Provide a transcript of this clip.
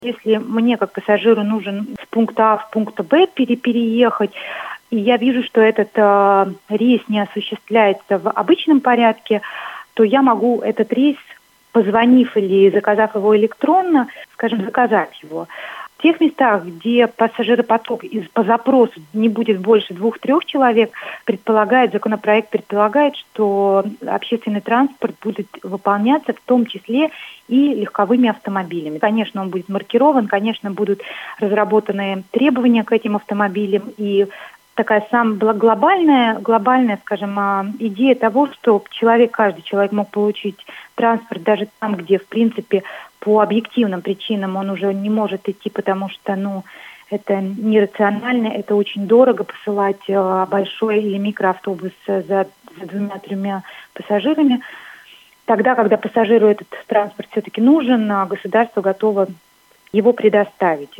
Если мне, как пассажиру, нужен с пункта А в пункт Б переехать, и я вижу, что этот рейс не осуществляется в обычном порядке, то я могу этот рейс, позвонив или заказав его электронно, скажем, заказать его. В тех местах, где пассажиропоток по запросу не будет больше 2-3 человек, законопроект предполагает, что общественный транспорт будет выполняться в том числе и легковыми автомобилями. Конечно, он будет маркирован, конечно, будут разработаны требования к этим автомобилям, и такая самая глобальная, скажем, идея того, что каждый человек мог получить транспорт даже там, где, в принципе, по объективным причинам он уже не может идти, потому что, это нерационально, это очень дорого посылать большой или микроавтобус за 2-3 пассажирами. Тогда, когда пассажиру этот транспорт все-таки нужен, государство готово его предоставить.